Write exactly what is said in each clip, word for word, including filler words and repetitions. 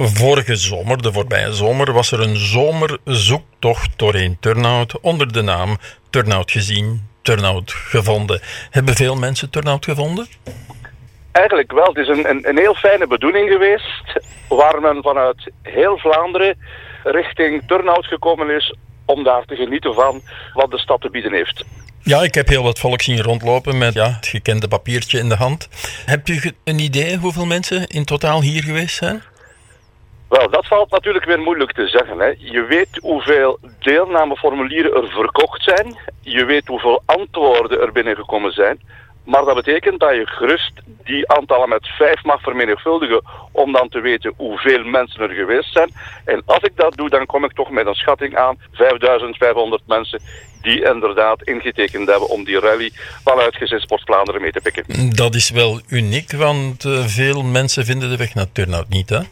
Vorige zomer, de voorbije zomer, was er een zomerzoektocht doorheen Turnhout onder de naam Turnhout gezien, Turnhout gevonden. Hebben veel mensen Turnhout gevonden? Eigenlijk wel. Het is een, een, een heel fijne bedoeling geweest, waar men vanuit heel Vlaanderen richting Turnhout gekomen is om daar te genieten van wat de stad te bieden heeft. Ja, ik heb heel wat volk zien rondlopen met ja, het gekende papiertje in de hand. Heb je een idee hoeveel mensen in totaal hier geweest zijn? Wel, dat valt natuurlijk weer moeilijk te zeggen. Hè. Je weet hoeveel deelnameformulieren er verkocht zijn. Je weet hoeveel antwoorden er binnengekomen zijn. Maar dat betekent dat je gerust die aantallen met vijf mag vermenigvuldigen om dan te weten hoeveel mensen er geweest zijn. En als ik dat doe, dan kom ik toch met een schatting aan vijfduizend vijfhonderd mensen die inderdaad ingetekend hebben om die rally vanuit Gezinssport Vlaanderen mee te pikken. Dat is wel uniek, want uh, veel mensen vinden de weg naar Turnhout niet, hè?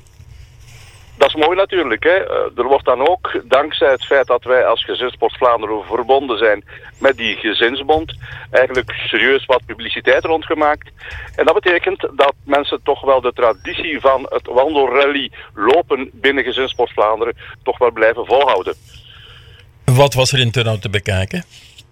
Dat is mooi natuurlijk. Hè. Er wordt dan ook, dankzij het feit dat wij als Gezinssport Vlaanderen verbonden zijn met die gezinsbond, eigenlijk serieus wat publiciteit rondgemaakt. En dat betekent dat mensen toch wel de traditie van het wandelrally lopen binnen Gezinssport Vlaanderen toch wel blijven volhouden. Wat was er in Turnhout te bekijken?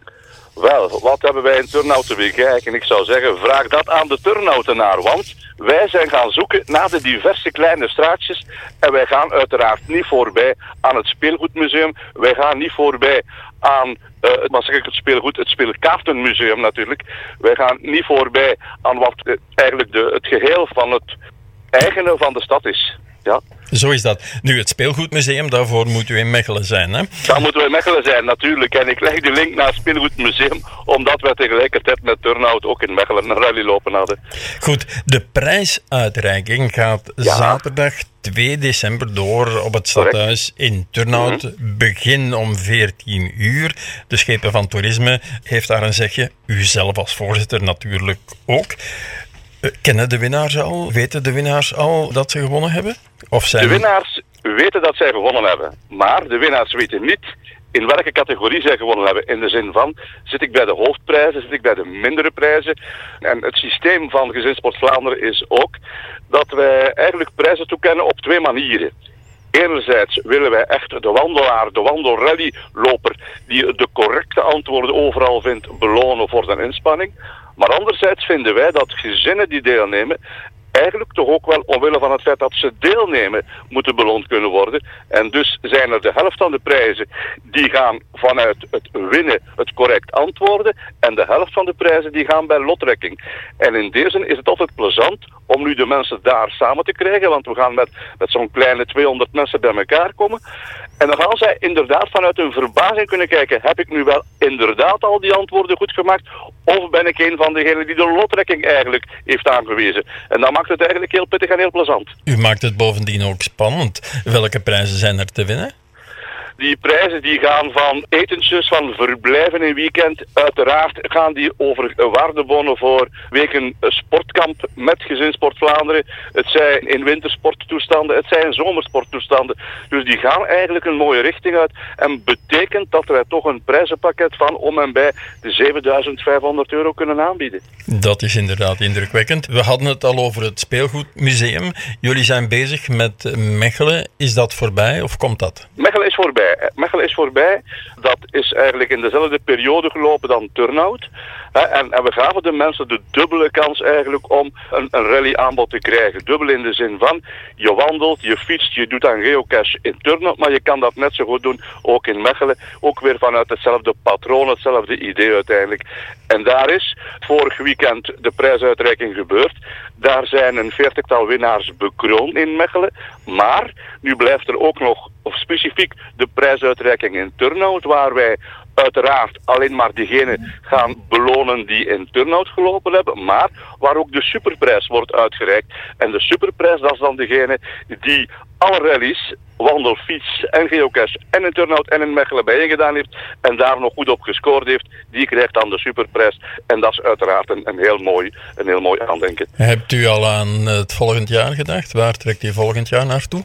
Wel, wat hebben wij in Turnhout te bekijken? Ik zou zeggen, vraag dat aan de Turnhoutenaar, want wij zijn gaan zoeken naar de diverse kleine straatjes en wij gaan uiteraard niet voorbij aan het speelgoedmuseum. Wij gaan niet voorbij aan, uh, wat zeg ik, het speelgoed, het speelkaartenmuseum natuurlijk. Wij gaan niet voorbij aan wat uh, eigenlijk de, het geheel van het eigene van de stad is. Ja. Zo is dat. Nu, het speelgoedmuseum, daarvoor moet u in Mechelen zijn, hè? Daar moeten we in Mechelen zijn, natuurlijk. En ik leg de link naar het speelgoedmuseum, omdat wij tegelijkertijd met Turnhout ook in Mechelen een rally lopen hadden. Goed, de prijsuitreiking gaat ja. zaterdag twee december door op het stadhuis in Turnhout. Mm-hmm. Begin om veertien uur. De Schepen van Toerisme heeft daar een zegje. U zelf als voorzitter natuurlijk ook. Uh, kennen de winnaars al? Weten de winnaars al dat ze gewonnen hebben? Of zijn... De winnaars weten dat zij gewonnen hebben. Maar de winnaars weten niet in welke categorie zij gewonnen hebben. In de zin van, zit ik bij de hoofdprijzen, zit ik bij de mindere prijzen. En het systeem van Gezinssport Vlaanderen is ook dat wij eigenlijk prijzen toekennen op twee manieren. Enerzijds willen wij echt de wandelaar, de wandelrallyloper, die de correcte antwoorden overal vindt, belonen voor zijn inspanning. Maar anderzijds vinden wij dat gezinnen die deelnemen eigenlijk toch ook wel omwille van het feit dat ze deelnemen moeten beloond kunnen worden. En dus zijn er de helft van de prijzen die gaan vanuit het winnen, het correct antwoorden. En de helft van de prijzen die gaan bij lottrekking. En in deze is het altijd plezant om nu de mensen daar samen te krijgen. Want we gaan met, met zo'n kleine tweehonderd mensen bij elkaar komen. En dan gaan zij inderdaad vanuit hun verbazing kunnen kijken. Heb ik nu wel inderdaad al die antwoorden goed gemaakt? Of ben ik een van degenen die de lottrekking eigenlijk heeft aangewezen? En dan maakt het eigenlijk heel pittig en heel plezant. U maakt het bovendien ook spannend. Welke prijzen zijn er te winnen? Die prijzen die gaan van etentjes, van verblijven in weekend. Uiteraard gaan die over waardebonnen voor weken sportkamp met Gezinssport Vlaanderen. Het zijn in wintersporttoestanden, het zijn in zomersporttoestanden. Dus die gaan eigenlijk een mooie richting uit. En betekent dat wij toch een prijzenpakket van om en bij de zevenduizend vijfhonderd euro kunnen aanbieden. Dat is inderdaad indrukwekkend. We hadden het al over het speelgoedmuseum. Jullie zijn bezig met Mechelen. Is dat voorbij of komt dat? Mechelen is voorbij. Mechelen is voorbij. Dat is eigenlijk in dezelfde periode gelopen dan Turnhout. En, en we gaven de mensen de dubbele kans eigenlijk om een, een rallyaanbod te krijgen. Dubbel in de zin van, je wandelt, je fietst, je doet aan geocache in Turnhout, maar je kan dat net zo goed doen ook in Mechelen. Ook weer vanuit hetzelfde patroon, hetzelfde idee uiteindelijk. En daar is vorig weekend de prijsuitreiking gebeurd. Daar zijn een veertigtal winnaars bekroond in Mechelen. Maar nu blijft er ook nog, of specifiek, de prijsuitreiking in Turnhout, waar wij uiteraard alleen maar diegenen gaan belonen die in Turnhout gelopen hebben, maar waar ook de superprijs wordt uitgereikt. En de superprijs, dat is dan degene die alle rallies, wandel, fiets en geocache en in Turnhout en in Mechelen bijeengedaan heeft en daar nog goed op gescoord heeft, die krijgt dan de superprijs. En dat is uiteraard een, een, heel, mooi, een heel mooi aandenken. Hebt u al aan het volgend jaar gedacht? Waar trekt u volgend jaar naartoe?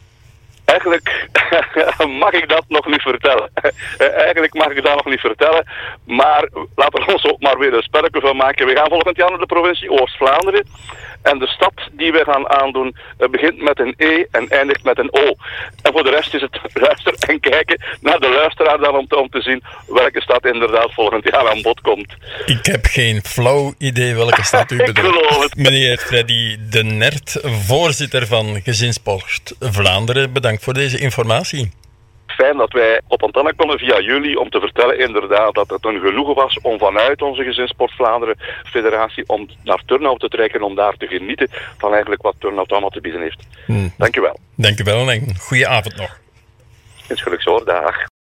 Eigenlijk mag ik dat nog niet vertellen. Eigenlijk mag ik dat nog niet vertellen. Maar laten we ons ook maar weer een spelletje van maken. We gaan volgend jaar naar de provincie Oost-Vlaanderen. En de stad die we gaan aandoen uh, begint met een E en eindigt met een O. En voor de rest is het luisteren en kijken naar de luisteraar dan om te, om te zien welke stad inderdaad volgend jaar aan bod komt. Ik heb geen flauw idee welke stad u bedoelt. Meneer Freddy de Nert, voorzitter van Gezinspost Vlaanderen, bedankt voor deze informatie. Fijn dat wij op antenne konden via jullie om te vertellen inderdaad dat het een genoegen was om vanuit onze Gezinssport Vlaanderen Federatie om naar Turnhout te trekken, om daar te genieten van eigenlijk wat Turnhout allemaal te bieden heeft. Hmm. Dank u wel. Dank u wel en goeie avond nog. Insgelijks hoor, dag.